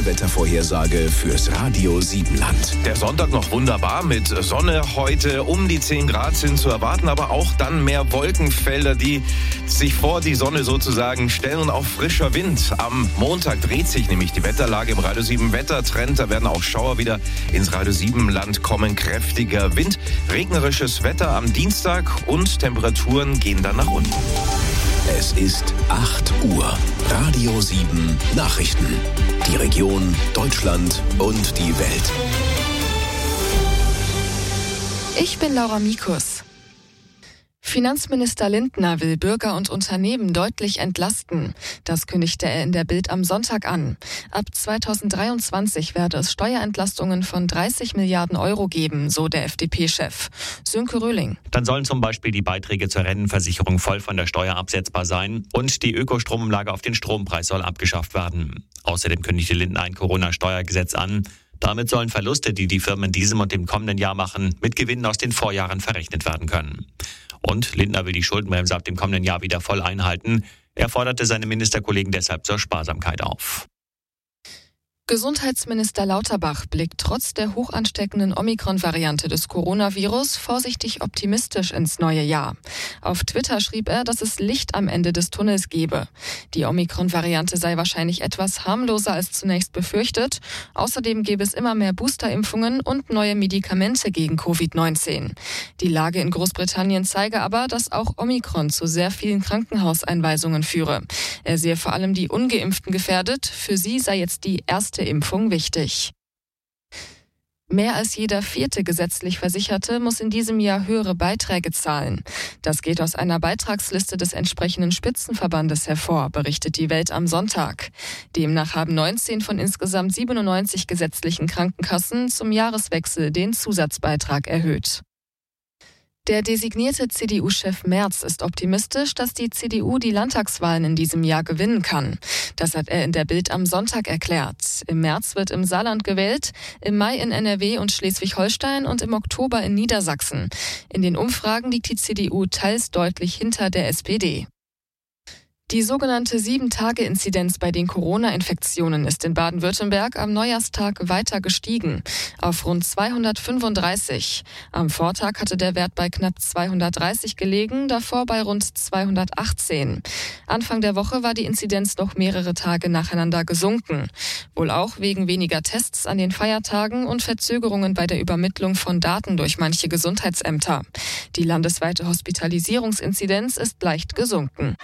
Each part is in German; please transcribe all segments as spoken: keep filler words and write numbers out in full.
aktuelle Wettervorhersage fürs Radio Siebenland. Der Sonntag noch wunderbar mit Sonne heute. Um die zehn Grad sind zu erwarten, aber auch dann mehr Wolkenfelder, die sich vor die Sonne sozusagen stellen und auch frischer Wind. Am Montag dreht sich nämlich die Wetterlage im Radio sieben Wettertrend. Da werden auch Schauer wieder ins Radio Siebenland kommen. Kräftiger Wind, regnerisches Wetter am Dienstag und Temperaturen gehen dann nach unten. Es ist acht Uhr. Radio sieben Nachrichten. Die Region, Deutschland und die Welt. Ich bin Laura Mikus. Finanzminister Lindner will Bürger und Unternehmen deutlich entlasten. Das kündigte er in der Bild am Sonntag an. Ab zweitausenddreiundzwanzig werde es Steuerentlastungen von dreißig Milliarden Euro geben, so der F D P-Chef. Sönke Röhling. Dann sollen zum Beispiel die Beiträge zur Rentenversicherung voll von der Steuer absetzbar sein und die Ökostromumlage auf den Strompreis soll abgeschafft werden. Außerdem kündigte Lindner ein Corona-Steuergesetz an. Damit sollen Verluste, die die Firmen in diesem und dem kommenden Jahr machen, mit Gewinnen aus den Vorjahren verrechnet werden können. Und Lindner will die Schuldenbremse ab dem kommenden Jahr wieder voll einhalten. Er forderte seine Ministerkollegen deshalb zur Sparsamkeit auf. Gesundheitsminister Lauterbach blickt trotz der hoch ansteckenden Omikron-Variante des Coronavirus vorsichtig optimistisch ins neue Jahr. Auf Twitter schrieb er, dass es Licht am Ende des Tunnels gebe. Die Omikron-Variante sei wahrscheinlich etwas harmloser als zunächst befürchtet. Außerdem gäbe es immer mehr Boosterimpfungen und neue Medikamente gegen Covid neunzehn. Die Lage in Großbritannien zeige aber, dass auch Omikron zu sehr vielen Krankenhauseinweisungen führe. Er sehe vor allem die Ungeimpften gefährdet. Für sie sei jetzt die erste Impfung wichtig. Mehr als jeder vierte gesetzlich Versicherte muss in diesem Jahr höhere Beiträge zahlen. Das geht aus einer Beitragsliste des entsprechenden Spitzenverbandes hervor, berichtet die Welt am Sonntag. Demnach haben neunzehn von insgesamt siebenundneunzig gesetzlichen Krankenkassen zum Jahreswechsel den Zusatzbeitrag erhöht. Der designierte C D U-Chef Merz ist optimistisch, dass die C D U die Landtagswahlen in diesem Jahr gewinnen kann. Das hat er in der Bild am Sonntag erklärt. Im März wird im Saarland gewählt, im Mai in N R W und Schleswig-Holstein und im Oktober in Niedersachsen. In den Umfragen liegt die C D U teils deutlich hinter der S P D. Die sogenannte sieben-Tage-Inzidenz bei den Corona-Infektionen ist in Baden-Württemberg am Neujahrstag weiter gestiegen, auf rund zweihundertfünfunddreißig. Am Vortag hatte der Wert bei knapp zweihundertdreißig gelegen, davor bei rund zweihundertachtzehn. Anfang der Woche war die Inzidenz noch mehrere Tage nacheinander gesunken. Wohl auch wegen weniger Tests an den Feiertagen und Verzögerungen bei der Übermittlung von Daten durch manche Gesundheitsämter. Die landesweite Hospitalisierungsinzidenz ist leicht gesunken.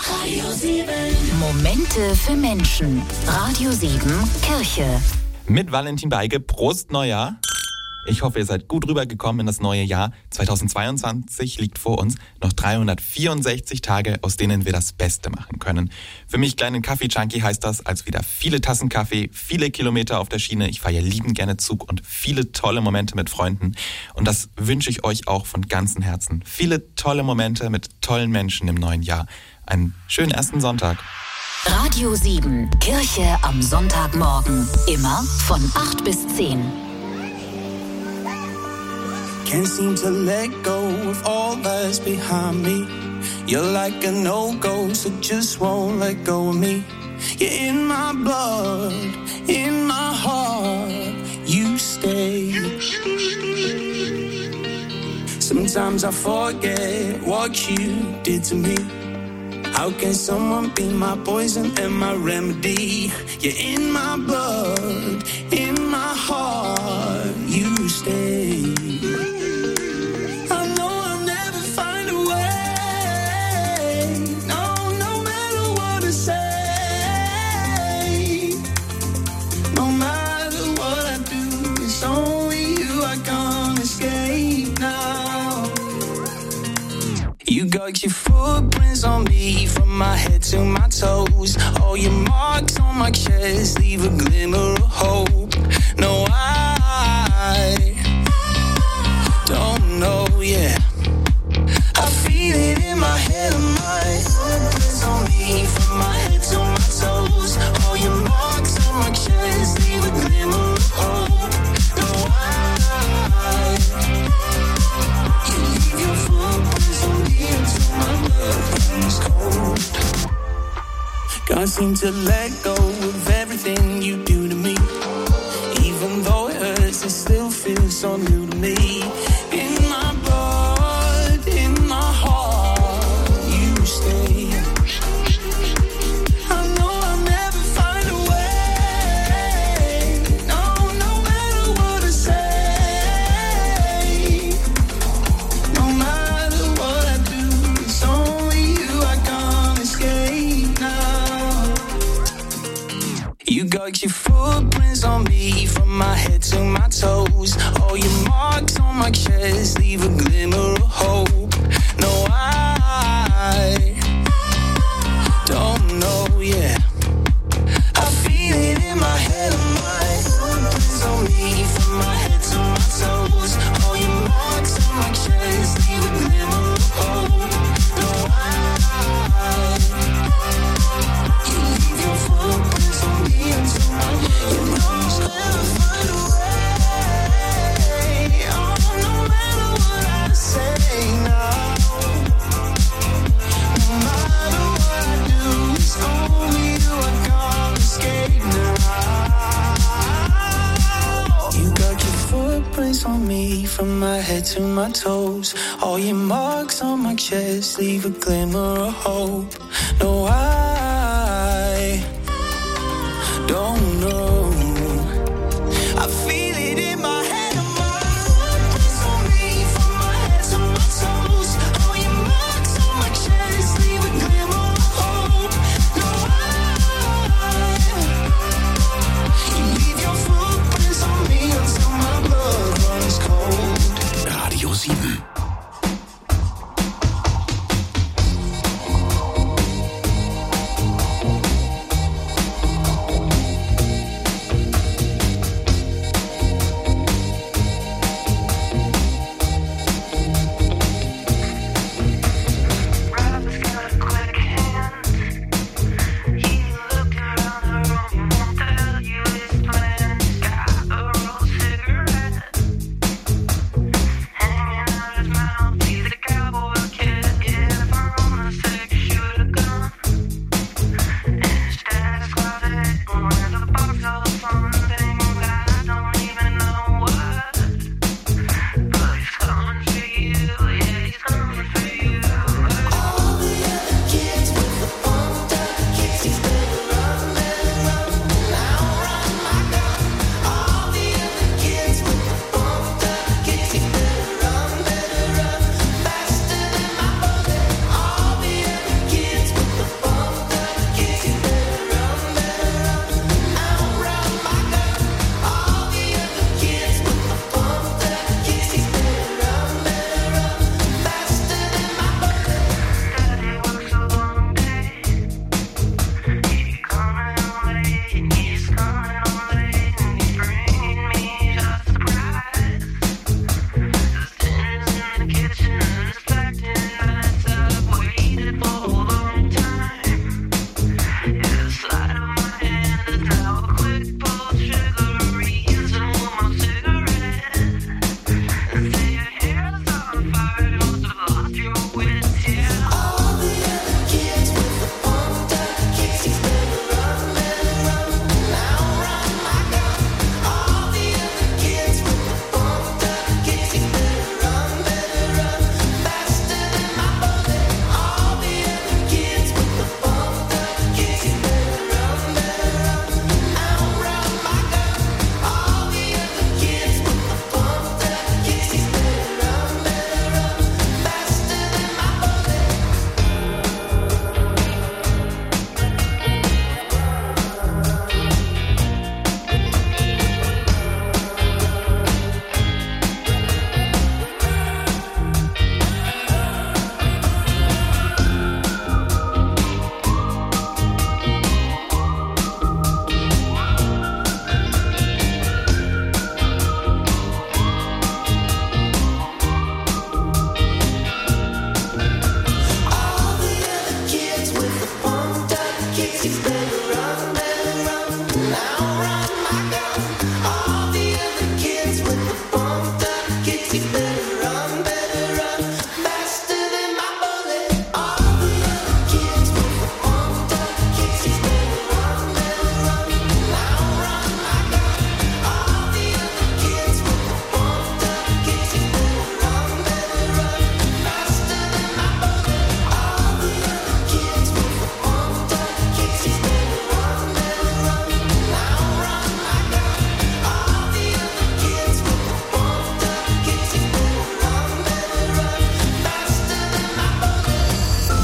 Momente für Menschen. Radio sieben Kirche. Mit Valentin Beige, Prost Neujahr. Ich hoffe, ihr seid gut rübergekommen in das neue Jahr. zweitausendzweiundzwanzig liegt vor uns, noch dreihundertvierundsechzig Tage, aus denen wir das Beste machen können. Für mich, kleinen Kaffee-Junkie, heißt das, als wieder viele Tassen Kaffee, viele Kilometer auf der Schiene. Ich fahre ja liebend gerne Zug und viele tolle Momente mit Freunden. Und das wünsche ich euch auch von ganzem Herzen. Viele tolle Momente mit tollen Menschen im neuen Jahr. Einen schönen ersten Sonntag. Radio sieben, Kirche am Sonntagmorgen. Immer von acht bis zehn. Can't seem to let go of all that's behind me. You're like a no-go, so just won't let go of me. You're in my blood, in my heart, you stay. Sometimes I forget what you did to me. How can someone be my poison and my remedy? You're in my blood, in my heart, you stay. You got your footprints on me from my head to my toes. All your marks on my chest leave a glimmer of hope. No, I don't know, yeah. I feel it in my head and my footprints on me from my head to my toes. All your marks on my chest leave a glimmer of hope. No, I you leave your footprints on me until my blood runs cold. Can't seem to let go of everything you do to me. on me from my head to my toes. All your marks on my chest leave a glimmer of hope. No, I don't know, yeah. I feel it in my head and my footprints on me from my head to my toes. All your marks on my chest leave a glimmer of hope. No, I, you leave your footprints on me until my, you know I'll find a way. Oh, no matter what I say now, no matter what I do, it's only you I can't escape now. You got your footprints on me from my head to my toes. All your marks on my chest leave a glimmer of hope. No, I don't know. I feel it in my head and my footprints on me from my head to my toes. All your marks on my chest leave a glimmer of hope. No, I, you leave your footprints on me until my blood runs cold. Radio sieben.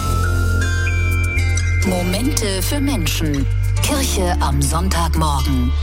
Momente für Menschen. Kirche am Sonntagmorgen.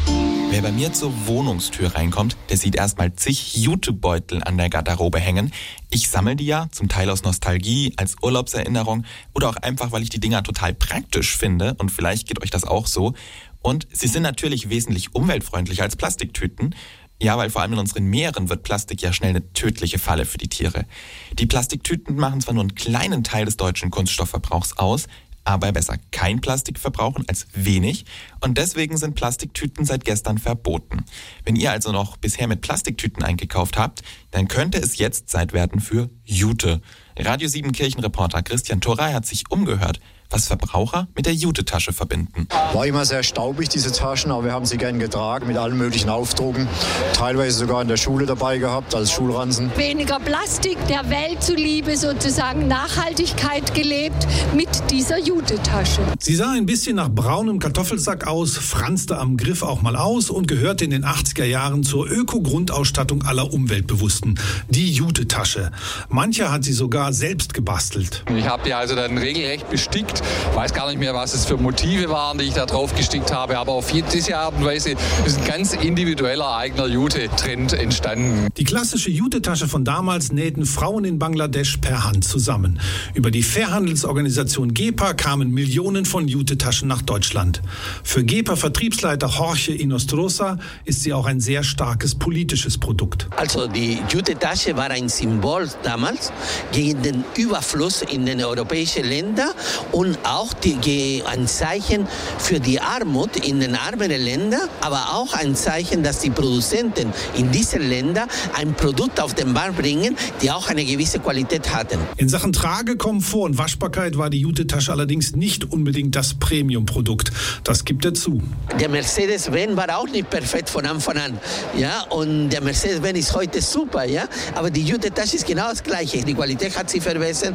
Wer bei mir zur Wohnungstür reinkommt, der sieht erstmal zig Jutebeutel an der Garderobe hängen. Ich sammle die ja, zum Teil aus Nostalgie, als Urlaubserinnerung oder auch einfach, weil ich die Dinger total praktisch finde und vielleicht geht euch das auch so. Und sie sind natürlich wesentlich umweltfreundlicher als Plastiktüten. Ja, weil vor allem in unseren Meeren wird Plastik ja schnell eine tödliche Falle für die Tiere. Die Plastiktüten machen zwar nur einen kleinen Teil des deutschen Kunststoffverbrauchs aus, aber besser kein Plastik verbrauchen als wenig. Und deswegen sind Plastiktüten seit gestern verboten. Wenn ihr also noch bisher mit Plastiktüten eingekauft habt, dann könnte es jetzt Zeit werden für Jute. Radio sieben Kirchenreporter Christian Thorey hat sich umgehört, was Verbraucher mit der Jute-Tasche verbinden. War immer sehr staubig, diese Taschen, aber wir haben sie gern getragen mit allen möglichen Aufdrucken. Teilweise sogar in der Schule dabei gehabt, als Schulranzen. Weniger Plastik, der Welt zuliebe sozusagen Nachhaltigkeit gelebt mit dieser Jute-Tasche. Sie sah ein bisschen nach braunem Kartoffelsack aus, franzte am Griff auch mal aus und gehörte in den achtziger Jahren zur Öko-Grundausstattung aller Umweltbewussten. Die Jute-Tasche. Mancher hat sie sogar selbst gebastelt. Ich habe die also dann regelrecht bestickt. Ich weiß gar nicht mehr, was es für Motive waren, die ich da drauf gestickt habe, aber auf diese Art und Weise ist ein ganz individueller eigener Jute-Trend entstanden. Die klassische Jute-Tasche von damals nähten Frauen in Bangladesch per Hand zusammen. Über die Fairhandelsorganisation GEPA kamen Millionen von Jute-Taschen nach Deutschland. Für GEPA-Vertriebsleiter Jorge Inostroza ist sie auch ein sehr starkes politisches Produkt. Also die Jute-Tasche war ein Symbol damals gegen den Überfluss in den europäischen Ländern und auch die, ein Zeichen für die Armut in den ärmeren Ländern, aber auch ein Zeichen, dass die Produzenten in diesen Ländern ein Produkt auf den Markt bringen, die auch eine gewisse Qualität hatten. In Sachen Tragekomfort und Waschbarkeit war die Jute-Tasche allerdings nicht unbedingt das Premium-Produkt. Das gibt er zu. Der Mercedes-Benz war auch nicht perfekt von Anfang an. Ja? Und der Mercedes-Benz ist heute super, ja? Aber die Jute-Tasche ist genau das Gleiche. Die Qualität hat sich verbessert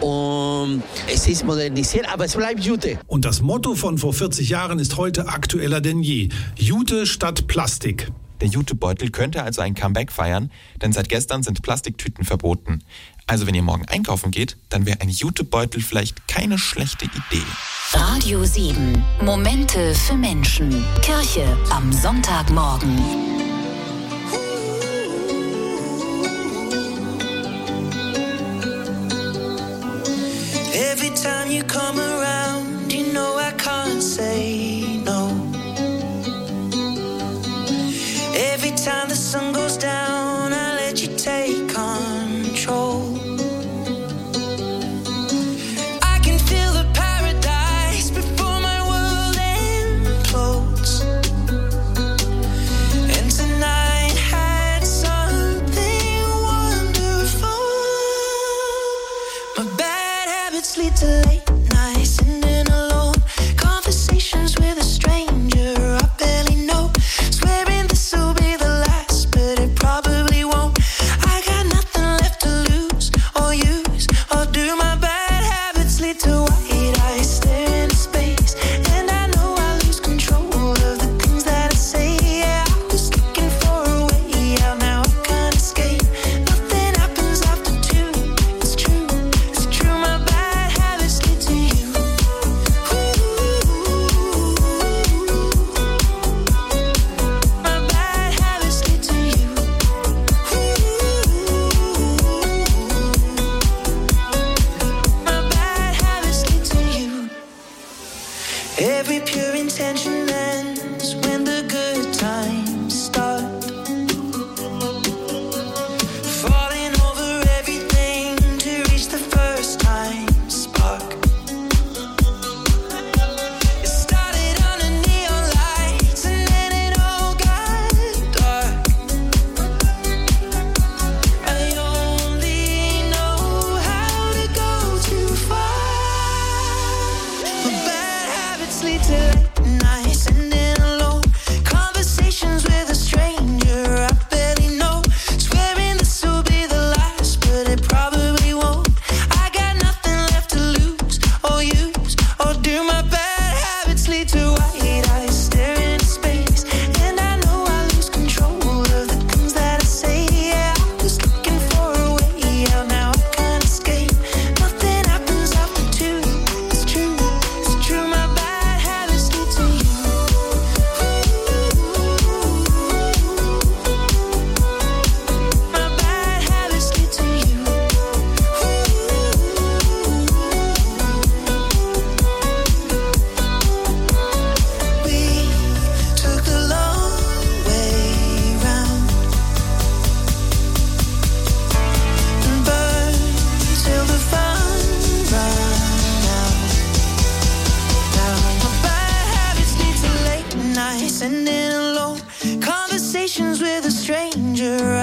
und es ist modernisiert, aber es bleibt Jute. Und das Motto von vor vierzig Jahren ist heute aktueller denn je. Jute statt Plastik. Der Jutebeutel könnte also ein Comeback feiern, denn seit gestern sind Plastiktüten verboten. Also wenn ihr morgen einkaufen geht, dann wäre ein Jutebeutel vielleicht keine schlechte Idee. Radio sieben. Momente für Menschen. Kirche am Sonntagmorgen. Every time you come around, you know I can't say no. Every time the sun goes down, I let you take control. I can feel the paradise before my world implodes. And tonight had something wonderful. My bad habits lead to late nights, sitting alone. Conversations with a stranger I barely know. Swearing this will be the last, but it probably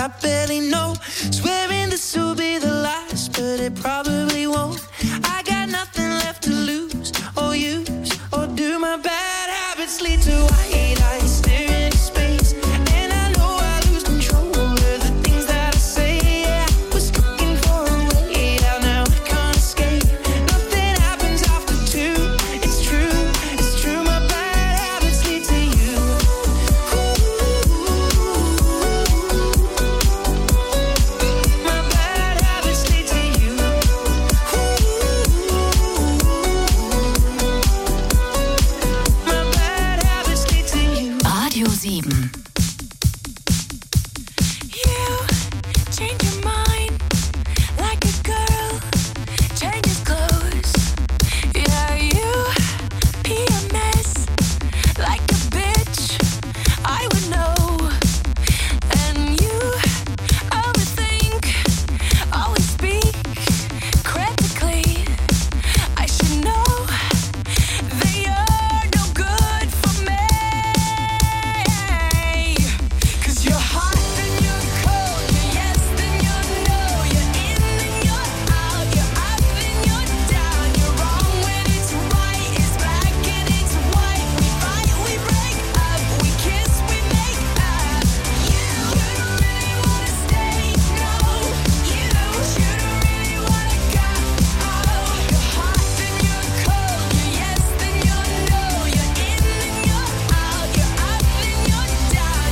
I barely know. Swearing this will be the last, but it probably won't. I got nothing left to lose or use or do. My bad habits lead to white eyes staring into space, and I know I lose control of the things that I say. Yeah, I was looking for a way out, now I can't escape. Nothing happens after two. It's true, it's true. My bad habits lead to you. My bad habits lead to you. My bad habits lead to you. Radio sieben. You change your mind like a girl changes clothes. Yeah, you P M S like a bitch. I would know. And you overthink, always speak critically. I should know that you're no good for me. 'Cause you're hot and you're cold, you're yes then you're no, you're in and you're out, you're up and you're down, you're wrong when it's right, it's black and it's white. We fight, we break up, we kiss, we make up. You shouldn't really wanna stay, no. You shouldn't really wanna go. Oh, you're hot and you're cold, you're yes then you're no, you're in and you're out, you're up and you're down.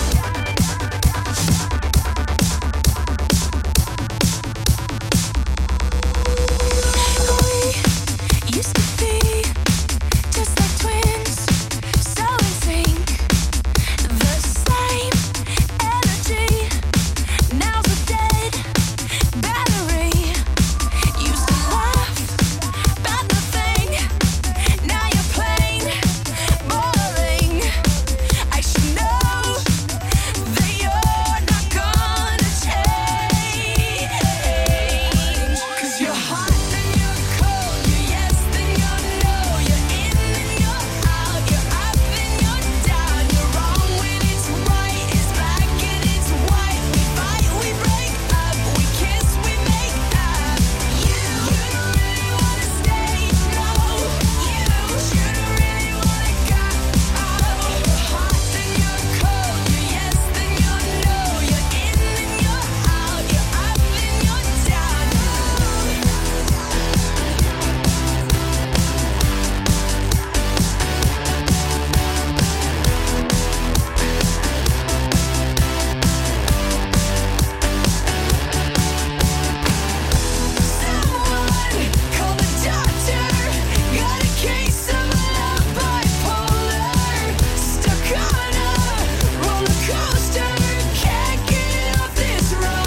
We used to be just like twins, so in sync. The same energy, now's a dead battery. Used to laugh about nothing, now you're plain boring. I should know that you're not gonna change. 'Cause you're hot and you're cold, you're yes then you're no, you're in and you're out, you're up and you're down, you're wrong when it's right, it's black and it's white. We fight, we break up, we kiss, we make up. You shouldn't really wanna stay, no. You shouldn't really wanna go. Oh, you're hot and you're cold, you're yes then you're no, you're in and you're out, you're up and you're down. Someone call the doctor. Got a case of love bipolar. Stuck on a roller coaster. Can't get off this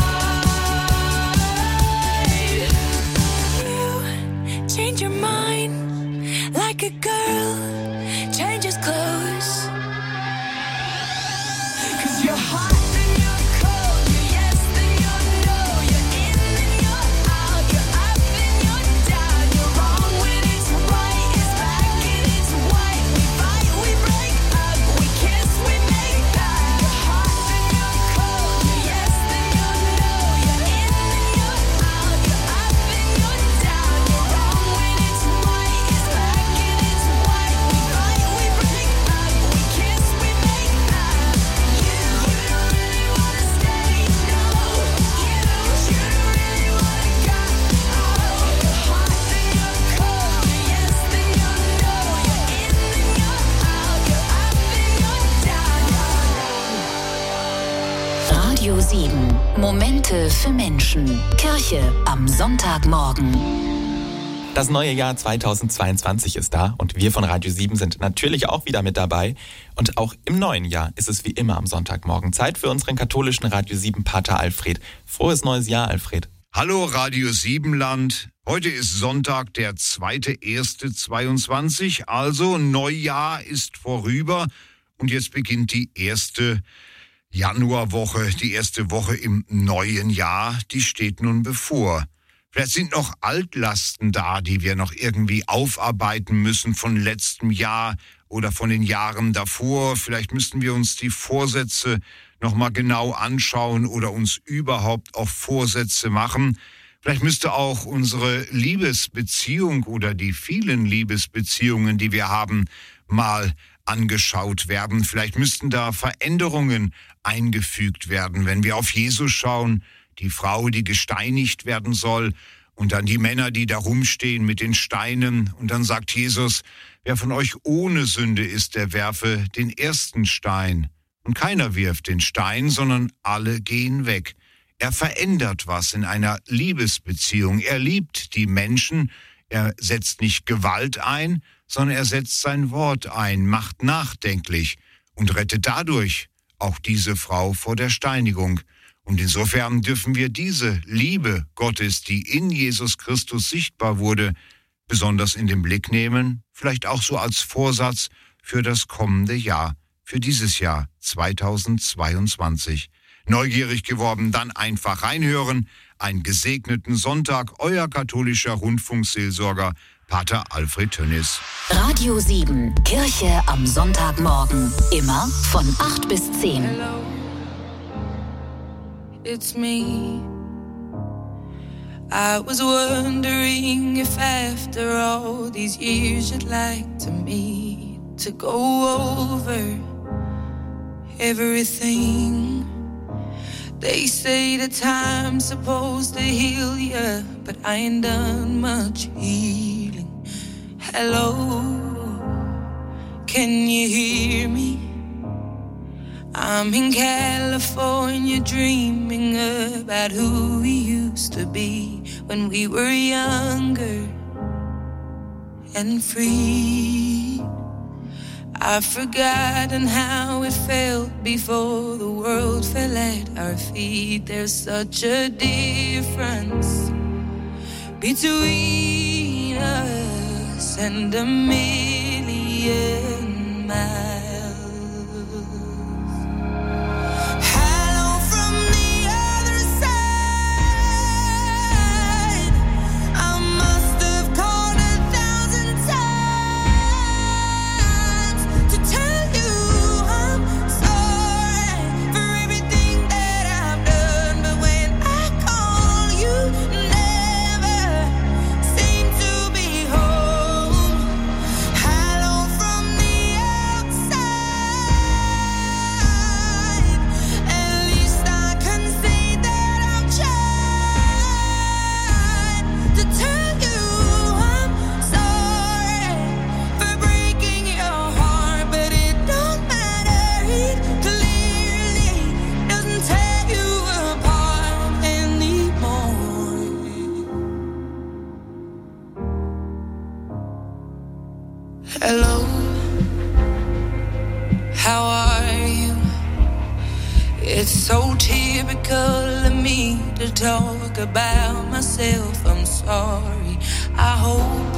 ride. You change your mind like a girl changes clothes. 'Cause you're hot and you're cold, you're yes then you're no, you're in and you're out, you're up and you're down, you're wrong when it's right, it's black and it's white. We fight, we break up, we kiss, we make up. You're hot and you're cold, you're yes then you're no, you're in and you're out, you're up and you're down, you're wrong when it's right, it's black and it's white. We fight, we break up, we kiss, we make up. You shouldn't really wanna stay, no. You shouldn't really wanna go. Oh, you're hot and you're cold, you're yes then you're no, you're in and you're out, you're up and you're down. Radio sieben. Momente für Menschen. Kirche am Sonntagmorgen. Das neue Jahr zweitausendzweiundzwanzig ist da und wir von Radio sieben sind natürlich auch wieder mit dabei. Und auch im neuen Jahr ist es wie immer am Sonntagmorgen Zeit für unseren katholischen Radio sieben Pater Alfred. Frohes neues Jahr, Alfred. Hallo Radio sieben Land. Heute ist Sonntag, der zweite erste zweiundzwanzig, also Neujahr ist vorüber und jetzt beginnt die erste Januarwoche, die erste Woche im neuen Jahr, die steht nun bevor. Vielleicht sind noch Altlasten da, die wir noch irgendwie aufarbeiten müssen von letztem Jahr oder von den Jahren davor. Vielleicht müssten wir uns die Vorsätze nochmal genau anschauen oder uns überhaupt auch Vorsätze machen. Vielleicht müsste auch unsere Liebesbeziehung oder die vielen Liebesbeziehungen, die wir haben, mal angeschaut werden. Vielleicht müssten da Veränderungen eingefügt werden, wenn wir auf Jesus schauen, die Frau, die gesteinigt werden soll, und dann die Männer, die da rumstehen mit den Steinen. Und dann sagt Jesus, wer von euch ohne Sünde ist, der werfe den ersten Stein. Und keiner wirft den Stein, sondern alle gehen weg. Er verändert was in einer Liebesbeziehung. Er liebt die Menschen. Er setzt nicht Gewalt ein, sondern er setzt sein Wort ein, macht nachdenklich und rettet dadurch auch diese Frau vor der Steinigung. Und insofern dürfen wir diese Liebe Gottes, die in Jesus Christus sichtbar wurde, besonders in den Blick nehmen, vielleicht auch so als Vorsatz für das kommende Jahr, für dieses Jahr zweitausendzweiundzwanzig. Neugierig geworden, dann einfach reinhören. Einen gesegneten Sonntag, euer katholischer Rundfunkseelsorger, Pater Alfred Tönnis. Radio sieben, Kirche am Sonntagmorgen. Immer von acht bis zehn. Hello, it's me. I was wondering if after all these years you'd like to meet, to go over everything. They say the time's supposed to heal ya, but I ain't done much healing. Hello, can you hear me? I'm in California dreaming about who we used to be when we were younger and free. I've forgotten how it felt before the world fell at our feet. There's such a difference between us and a million miles. Hello from the other side. I must have called a thousand times to tell you I'm sorry for everything that I've done, but when I call you never seem to be home. Hello from the outside. At least I can say that I've tried to tell you I'm sorry for breaking your heart, but it don't matter. It clearly doesn't tear you apart anymore. Hello, how are you? It's so typical of me to talk about myself. I'm sorry. I hope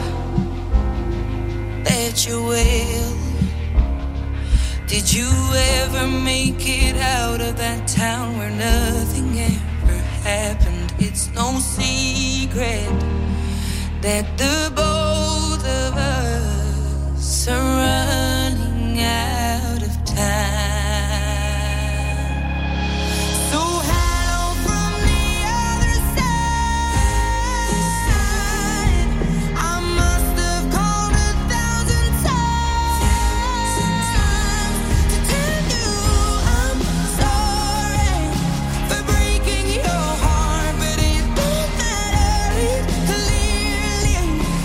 that you're well. Did you ever make it out of that town where nothing ever happened? It's no secret that the both of us are running out of time. So hello from the other side. I must have called a thousand times to tell you I'm sorry for breaking your heart, but it don't matter. It clearly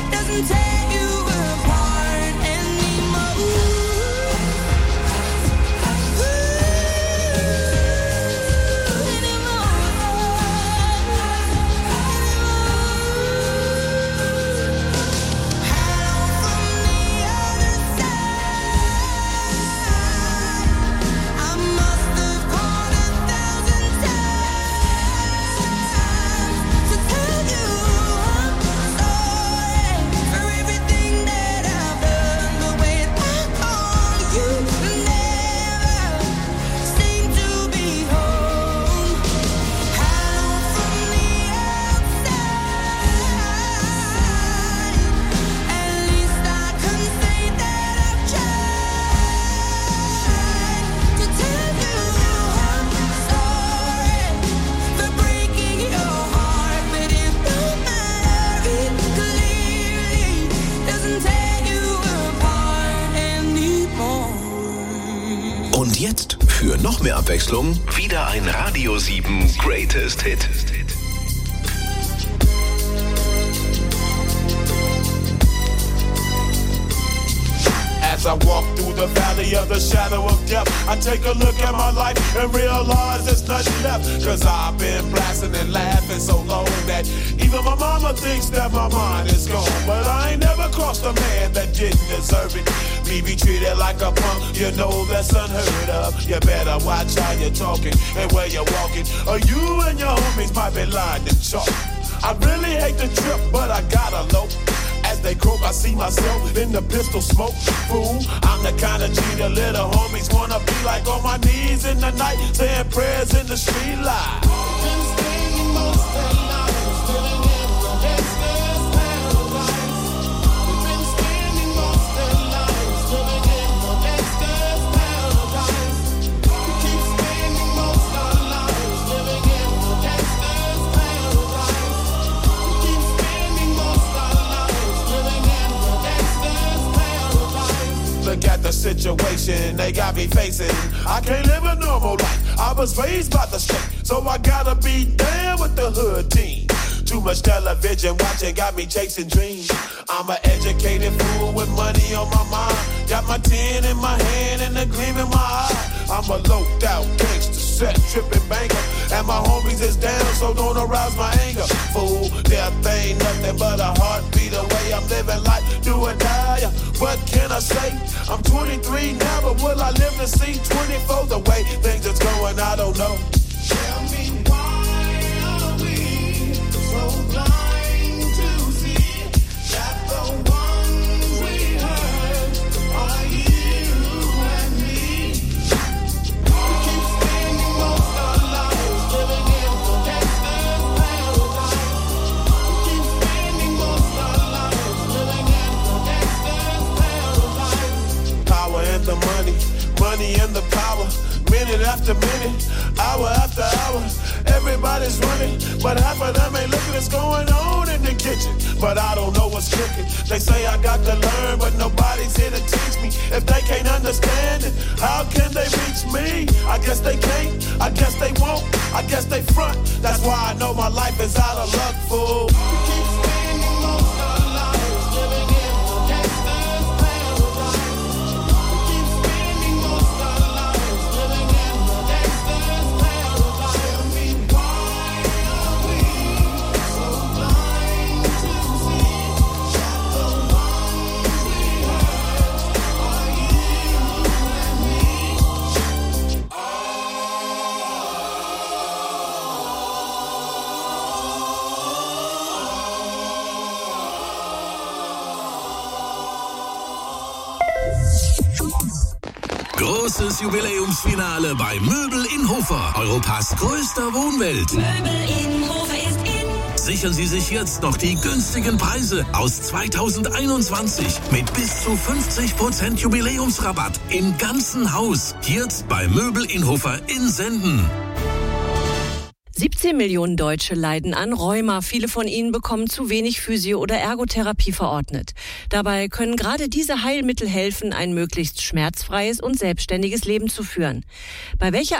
Noch mehr Abwechslung? Wieder ein Radio sieben Greatest Hit. As I walk through the valley of the shadow of death, I take a look at my life and realize there's nothing left. Cause I've been blasting and laughing so long that even my mama thinks that my mind is gone. But I ain't never crossed a man that didn't deserve it. Me be treated like a punk, you know that's unheard of. You better watch how you're talking and where you're walking, or you and your homies might be lying in chalk. I really hate the trip, but I gotta low. As they croak, I see myself in the pistol smoke. Fool, I'm the kind of G the little homies wanna be like, on my knees in the night, saying prayers in the street light. Been spending most of their lives living in the gangster's paradise. We've been spending most of their lives living in the gangster's paradise. We keep spending most of our lives living in the gangster's paradise. We keep spending most of our lives living in the gangster's paradise. Look at the situation they got me facing. I can't live a normal life. I was raised by the state, so I gotta be down with the hood team. Too much television watching got me chasing dreams. I'm an educated fool with money on my mind. Got my tin in my hand and a gleam in my eye. I'm a loped out gangster, set tripping banker, and my homies is down, so don't arouse my anger. Fool, death ain't nothing but a heartbeat away. I'm living life, do or die. What can I say? I'm twenty-three now, but will I live to see twenty-four? The way things is going, I don't know. Tell me why are we so blind to see that the ones we hurt are you and me? We keep spending most of our lives living in the gangster's paradise. We keep spending most of our lives living in the gangster's paradise. Power and the money, money and the power. Minute after minute, hour after hour, everybody's running, but half of them ain't looking what's going on in the kitchen. But I don't know what's cooking. They say I got to learn, but nobody's here to teach me. If they can't understand it, how can they reach me? I guess they can't, I guess they won't, I guess they front. That's why I know my life is out of luck, fool. We keep spending most of our lives living in the gangster's paradise. We keep spending most of our lives living in the gangster's paradise. Tell me why are we so blind to see that the ones we hurt are you and me? Großes Jubiläumsfinale bei Möbel in Hofer, Europas größter Wohnwelt. Möbel in Hofer ist in. Sichern Sie sich jetzt noch die günstigen Preise aus zweitausendeinundzwanzig mit bis zu fünfzig Prozent Jubiläumsrabatt im ganzen Haus. Jetzt bei Möbel in Hofer in Senden. siebzehn Millionen Deutsche leiden an Rheuma. Viele von ihnen bekommen zu wenig Physio- oder Ergotherapie verordnet. Dabei können gerade diese Heilmittel helfen, ein möglichst schmerzfreies und selbstständiges Leben zu führen. Bei welcher